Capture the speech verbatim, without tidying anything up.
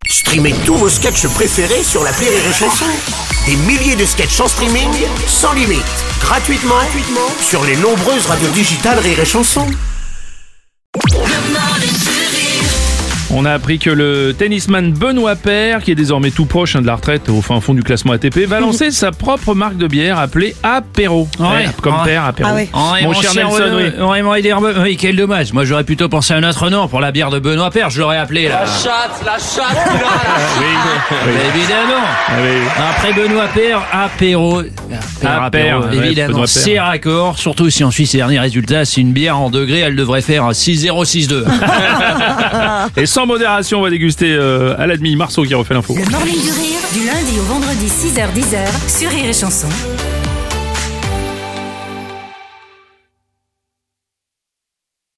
Streamez tous vos sketchs préférés sur l'appli Rire et Chanson. Des milliers de sketchs en streaming, sans limite, gratuitement, gratuitement sur les nombreuses radios digitales Rire et Chanson. On a appris que le tennisman Benoît Paire, qui est désormais tout proche hein, de la retraite au fin fond du classement A T P, va lancer sa propre marque de bière appelée Apéro. Ouais, Ouais, comme ouais. Père, Apéro. Ah oui. Ouais, mon, mon cher Nelson, Renaud, oui. ouais, moi, il est en- oui, quel dommage. Moi, j'aurais plutôt pensé à un autre nom pour la bière de Benoît Paire. Je l'aurais appelé là. La chatte, la chatte, là, Oui, oui. Mais évidemment. Ah oui. Après Benoît Paire, Apéro. Père, Apéro, ouais, évidemment, Benoît Paire. c'est raccord. Surtout si on suit ses derniers résultats. C'est une bière en degrés, elle devrait faire six zéro six deux. Et sans modération, on va déguster euh, à la demi Marceau qui refait l'info. Le Morning du Rire, du lundi au vendredi six heures dix heures sur Rire et Chanson.